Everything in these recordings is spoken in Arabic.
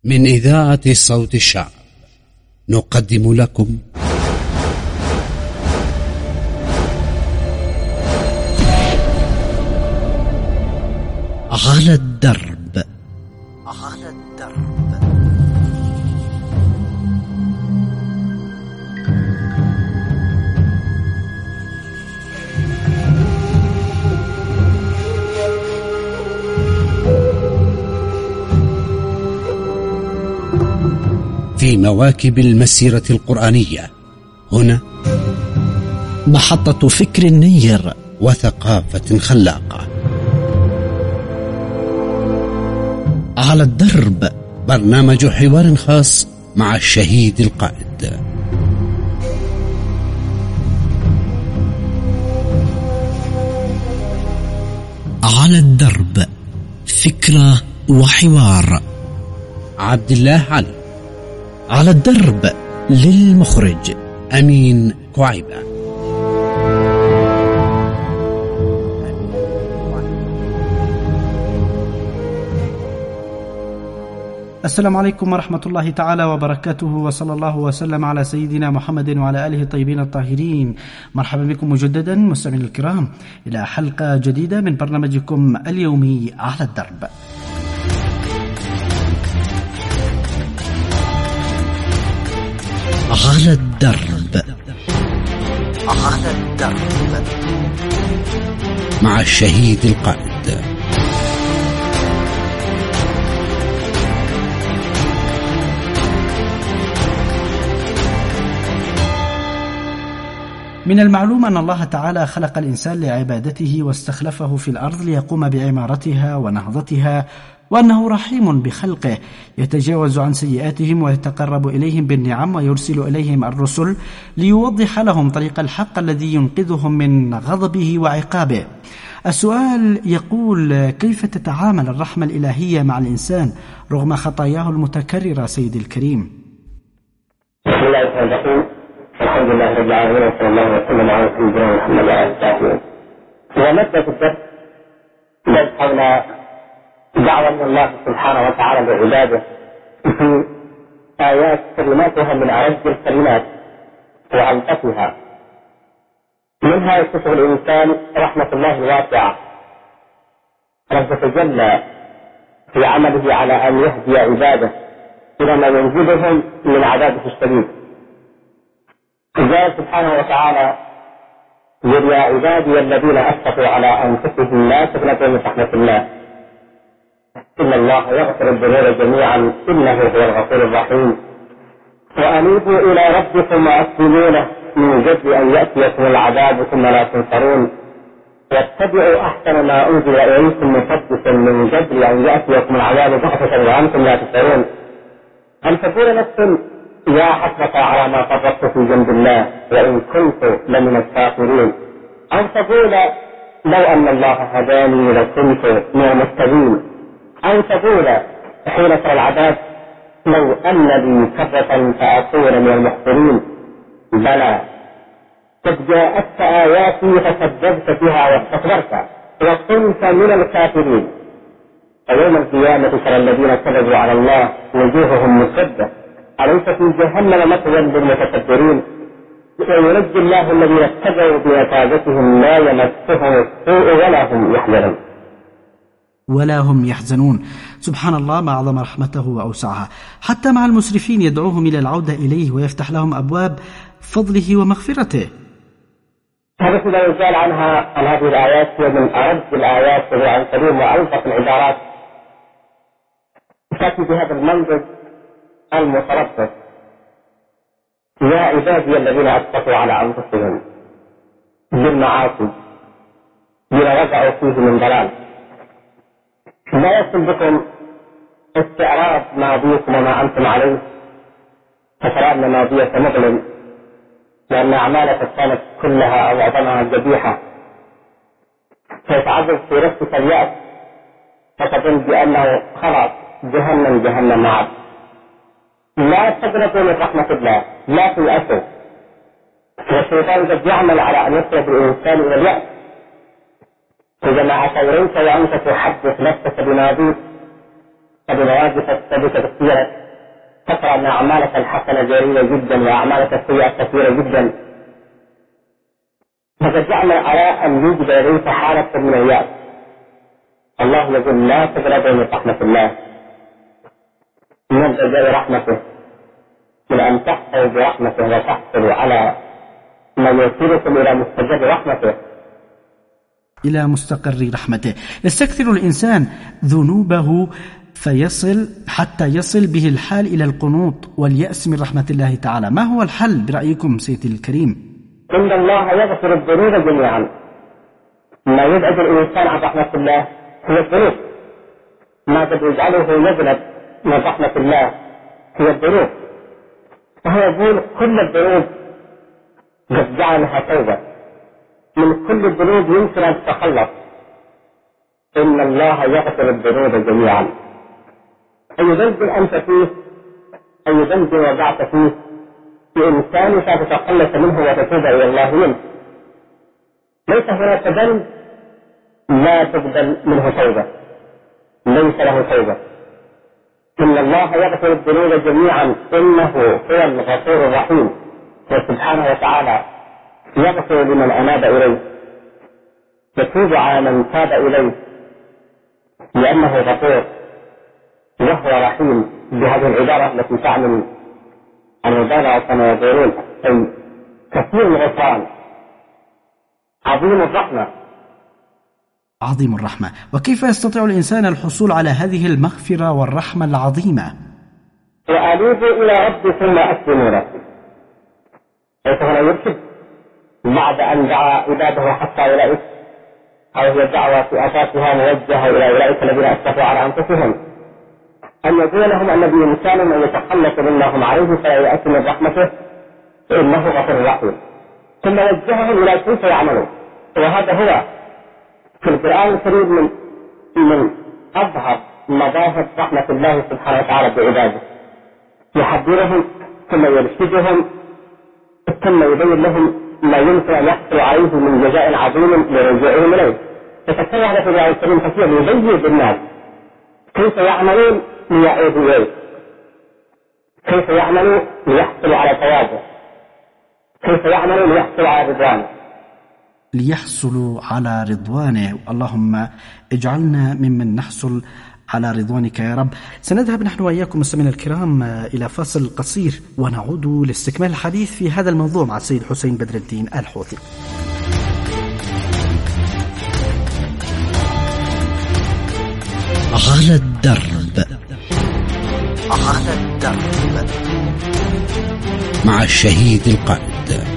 من إذاعة صوت الشعب نقدم لكم على الدرب. في مواكب المسيرة القرآنية هنا محطة فكر نير وثقافة خلاقة. على الدرب، برنامج حوار خاص مع الشهيد القائد. على الدرب، فكرة وحوار. عبد الله علي. على الدرب، للمخرج أمين كعيبة. السلام عليكم ورحمة الله تعالى وبركاته، وصلى الله وسلم على سيدنا محمد وعلى آله الطيبين الطاهرين. مرحبا بكم مجددا مستمعينا الكرام إلى حلقة جديدة من برنامجكم اليومي على الدرب. على الدرب. على الدرب مع الشهيد القائد. من المعلوم أن الله تعالى خلق الإنسان لعبادته واستخلفه في الأرض ليقوم بعمارتها ونهضتها، وأنه رحيم بخلقه يتجاوز عن سيئاتهم ويتقرب إليهم بالنعم ويرسل إليهم الرسل ليوضح لهم طريق الحق الذي ينقذهم من غضبه وعقابه. السؤال يقول: كيف تتعامل الرحمة الإلهية مع الإنسان رغم خطاياه المتكررة سيدي الكريم؟ بسم الله الرحمن الرحيم، الحمد لله رب العالمين، وصلى الله وسلم على سيدنا محمد وعلى آله وصحبه. ومادة الدرس درس حول دعوة من الله سبحانه وتعالى لعباده في آيات كلماتها من أعز الكلمات وألطفها. منها يكتشف الإنسان رحمة الله الواسعة أن تتجلى في عمله على أن يهدي عباده إلى ما ينجدهم من عذابه الشديد. قال سبحانه وتعالى: يا عبادي الذين أسرفوا على أنفسهم لا تقنطوا من رحمة الله إن الله يغفر الذنوب جميعا إنه هو الغفور الرحيم وأنيبوا إلى ربكم وأسلموا له من قبل أن يأتيكم العذاب ثم لا تنصرون واتبعوا أحسن ما أنزل إليكم مصدقا من قبل أن يأتيكم العذاب بغتة وأنتم لا تشعرون. أن تقول نفس: يا حسرة على ما فرطت في جنب الله وإن كنت لمن الكافرين، أو تقول: لو أن الله هداني لكنت من المهتدين، أو تقول حين ترى العذاب: لو أن لي كرة فأكون من المحسنين. بلى، قد جاءتك آياتي فكذبت بها واستكبرت وكنت من الكافرين. ويوم القيامة ترى الذين كذبوا على الله وجوههم مسودة أليس في جهنم مثوى للمتكبرين. وينجي الله الذين اتقوا بمفازتهم لا يمسهم السوء ولا هم يحزنون. سبحان الله، ما أعظم رحمته وأوسعها. حتى مع المسرفين يدعوهم إلى العودة إليه ويفتح لهم أبواب فضله ومغفرته. هذا إذا يقال عنها عن هذه الآيات هي من أعز الآيات وهي الكريم وألطف العبارات. تأتي بهذا المنطق المتربص: يا عبادي الذين أسرفوا على أنفسهم بالمعاصي بما وقعوا فيه من ضلال. لا يكن بكم استعراض ماضيكم وما أنتم عليه فترى ماضية مظلم، لأن أعمالك كانت كلها أو معظمها قبيحة، فيتعذب في نفسك اليأس فتظن بأنه خلاص جهنم معك. لا تقنطوا من رحمة الله، لا تيأسوا. والشيطان قد يعمل على أن يصرف الإنسان إلى اليأس. إذا ما أشعرت وأنت تحدث نفسك بماضيك وبمواقف الثابتة كثيرة، تقرأ أن أعمالك الحسنة جارية جدا وأعمالك السيئة كثيرة جدا، فتجعل على أن يوجد لديك حالة من اليأس. الله يقول لا تقربوا من رحمة الله، من الجزاء رحمته، من أن تحصلوا برحمته وتحصلوا على ما يوصلكم إلى مستجاب رحمته، إلى مستقر رحمته. يستكثر الإنسان ذنوبه فيصل حتى يصل به الحال إلى القنوط واليأس من رحمة الله تعالى. ما هو الحل برأيكم سيدي الكريم؟ إن الله يغفر الذنوب جميعا. ما يبعد الإنسان عن رحمة الله هي الذنوب، ما قد يجعله يذنب من رحمة الله هي الذنوب. وهو يقول كل الذنوب قد جعلها توبة، من كل الذنوب يمكن أن تتخلص. إن الله يغفر الذنوب جميعا. أي ذنب أنت فيه، أي ذنب وقعت فيه، بإمكانك تتخلص منه وتتوب إلى الله منه. ليس هناك ذنب لا تقبل منه توبة، ليس له توبة. إن الله يغفر الذنوب جميعا إنه هو الغفور الرحيم. وسبحانه وتعالى يغفر لمن أناب إليه، يتوب على من تاب إليه، لأنه غفور وهو رحيم. بهذه العبارة التي تعني المبالغة كما يقولون، أي كثير الغفران، عظيم الرحمة. عظيم الرحمة. وكيف يستطيع الإنسان الحصول على هذه المغفرة والرحمة العظيمة؟ وأنيبوا إلى ربكم وأسلموا له. ليس هنا يرشد بعد أن دعا عباده حتى أولئك، أو هي دعوة في أساسها موجهة إلى أولئك الذين أسرفوا على أنفسهم، أن يقول لهم أن بإمكانهم أن يتخلصوا مما هم عليه فلا يأتوا من رحمته، إنه غفور رحيم. ثم وجههم إلى كيف يعملون. وهذا هو في القرآن الكريم من أظهر مظاهر رحمة الله سبحانه وتعالى بعباده. يحذرهم ثم يرشدهم ثم يبين لهم ما يمكن أن يحصل عليه من جزاء عظيم لرجوعهم إليه. تتكلم على في القرآن الكريم كثيرا يبين للناس كيف يعملون ليعودوا إليه، كيف يعملوا ليحصلوا على ثوابه، كيف يعملوا ليحصلوا على رضوانه، ليحصلوا على رضوانه. اللهم اجعلنا ممن نحصل على رضوانك يا رب. سنذهب نحن وإياكم مستمعينا الكرام إلى فاصل قصير ونعود لاستكمال الحديث في هذا الموضوع مع السيد حسين بدر الدين الحوثي. على الدرب، على الدرب مع الشهيد القائد.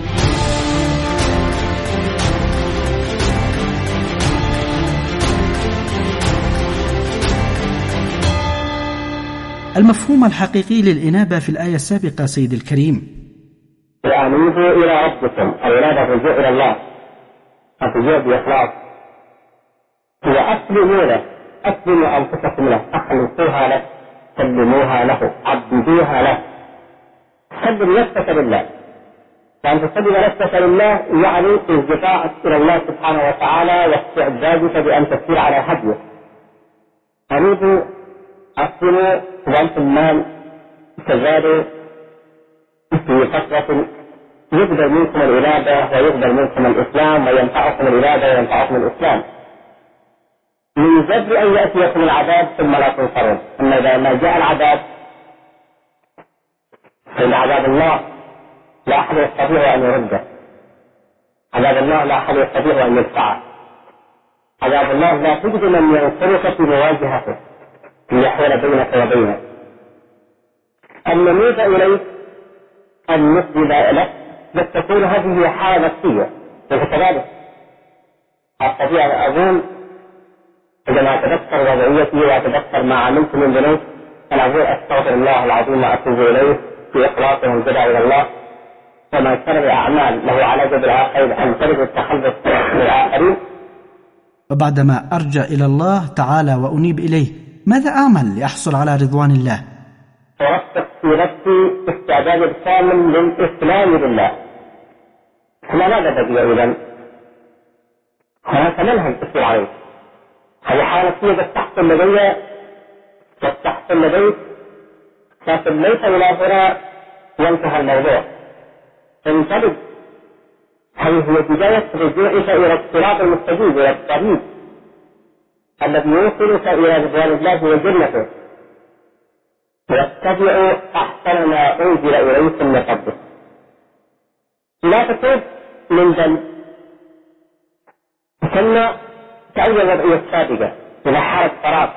المفهوم الحقيقي للإنابة في الآية السابقة سيد الكريم. وأنيبوا إلى ربكم، الإنابة الرجوع إلى الله، الرجوع بإخلاص، وأسلموا له، أسلموا أنفسكم له، أخلصوها له، سلموها له، عبدوها له. سلم نفسك لله، فأن تسلم نفسك لله يعني انقطاعك إلى الله سبحانه وتعالى واستعدادك بأن تسير على هديه. أنيبوا، أسلموا، وأنتم المال تزادوا في فترة يقبل منكم الإنابة ويقبل منكم الإسلام وينفعكم الإنابة وينفعكم الإسلام. من قبل أن يأتيكم العذاب ثم لا تنصرون. أما إذا ما جاء العذاب فإن عذاب الله لا أحد يستطيع أن يرده، عذاب الله لا أحد يستطيع أن يدفعه، عذاب الله لا تجد من ينصرك في مواجهته ليحول بينك وبينه. أن نميت إليك أن نسجد لك، بس تكون هذه حالة نفسية. وكذلك أستطيع أن أقول عندما أتذكر وضعيتي وأتذكر ما عملت من ذنوب أنا أقول أستغفر الله العظيم وأتوب إليه في إخلاص والجدع إلى الله. وما كان الأعمال له على جد الآخرين أن ترد التخلص للآخرين. وبعدما أرجع إلى الله تعالى وأنيب إليه، ماذا أعمل لأحصل على رضوان الله؟ ورسخ في نفسي استعداد الكامل للإسلام لله. احنا ماذا بدي إذن؟ هناك منهج تسير عليه. هذه حالة نفسية بس تحصل لدي واستحسن لديك، لكن ليس إلى هنا ينتهى الموضوع. انطلق، هذه هي بداية رجوعك إلى الصراط المستقيم، إلى الطريق الذي يوصلك إلى رضوان الله وجنته، واتبعوا أحسن ما أنزل إليكم من ربكم. لا تكون من ذنب، ثم تعود الوضعية السابقة إلى حالة فراغ،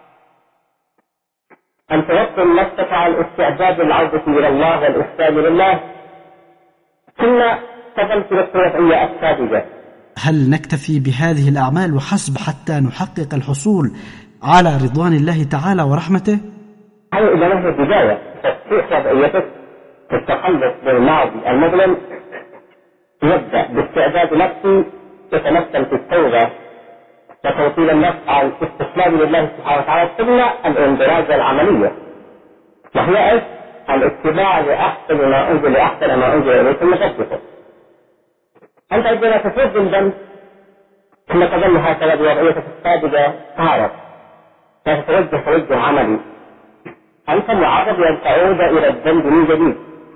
أن توصل نفسك على الاستعداد للعودة إلى الله والإحسان لله، ثم تظل في الوضعية السابقة. هل نكتفي بهذه الأعمال وحسب حتى نحقق الحصول على رضوان الله تعالى ورحمته؟ هذه إذا هي بداية تصحيح وضعيتك التخلص بالماضي المظلم، يبدأ باستعداد نفسي يتمثل في التوبة وتوصيل النفس على الاستسلام لله سبحانه وتعالى، ثم الاندراج العملية، وهي ايش؟ الاتباع لأحسن ما أنزل إليكم من ربكم. أنت عندما تفوز بالذنب ثم تظل هكذا بوضعيتك السابقة تعرف، فتتوجه توجه عملي، أنت معرض أن تعود إلى الذنب من جديد،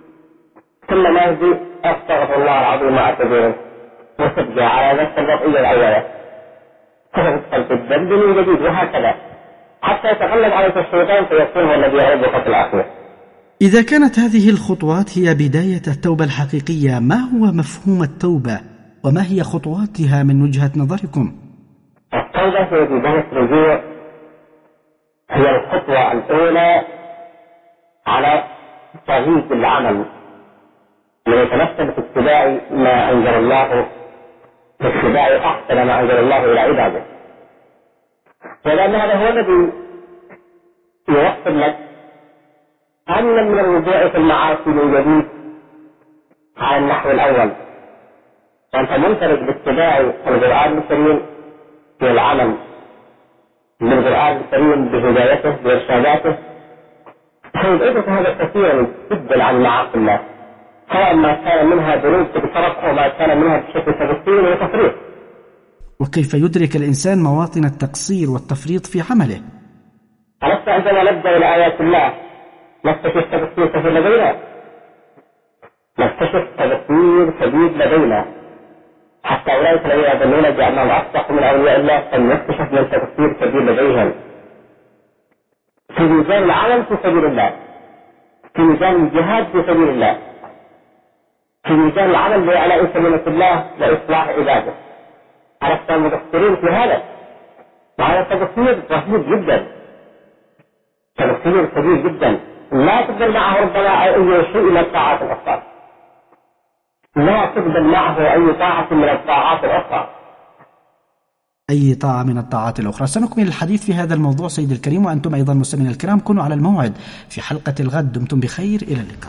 ثم ماذا؟ أستغفر الله العظيم وأتوب، وتبقى على نفس الوضعية الأولى، فتدخل في الذنب من جديد، وهكذا حتى يتغلب عليك الشيطان فيكون هو الذي يغلبك في الآخرة. إذا كانت هذه الخطوات هي بداية التوبة الحقيقية، ما هو مفهوم التوبة وما هي خطواتها من وجهة نظركم؟ التوبة هي بداية رجوع، هي الخطوة الأولى على طريق العمل، ويتمثل في اتباع ما أنزل الله، في اتباع أحسن ما أنزل الله إلى عباده، ولأن هذا هو الذي يوصل لك أن من الرجوع في المعاصي من جديد على النحو الأول، وأنت منفرد باتباع القرآن الكريم في العمل بالقرآن الكريم بهدايته بإرشاداته، فيبعدك هذا كثيرا جدا عن معاصي الله، سواء ما كان منها ذنوب بشرف أو ما كان منها بشكل تفصيل وتفريط. وكيف يدرك الإنسان مواطن التقصير والتفريط في عمله؟ ألست عندما نبدأ إلى آيات الله نكتشف تفسير كثير لدينا، نكتشف تفسير كبير لدينا، حتى أولئك الذين يظنون بأنهم أصدق من أولياء الله فلنكتشف من تفسير كبير لديهم في ميزان العمل في سبيل الله، في ميزان الجهاد في سبيل الله، في ميزان العمل لإعلاء كلمة الله وإصلاح عباده. ألست مقصرين في هذا؟ وهذا تفسير رهيب جدا، تفسير كبير جدا، لا تقبل معه ربما أي شيء من الطاعات الأخرى، لا تقبل معه أي طاعة من الطاعات الأخرى، أي طاعة من الطاعات الأخرى. سنكمل الحديث في هذا الموضوع سيد الكريم، وأنتم أيضا مستمعين الكرام كونوا على الموعد في حلقة الغد. دمتم بخير، إلى اللقاء.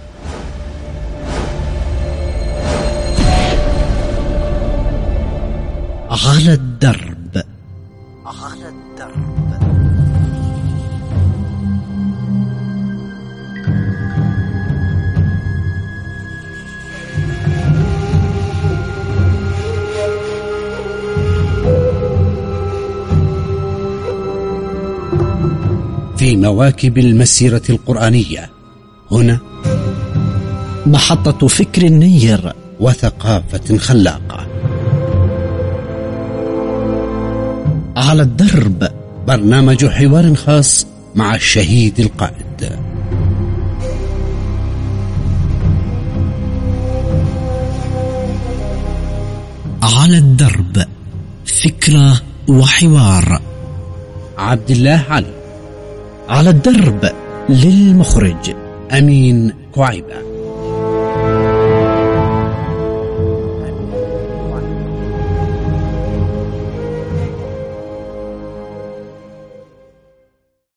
على الدرب. على الدرب. في مواكب المسيرة القرآنية، هنا محطة فكر نير وثقافة خلاقة. على الدرب، برنامج حوار خاص مع الشهيد القائد. على الدرب، فكرة وحوار. عبد الله علي. على الدرب، للمخرج أمين كعيبة.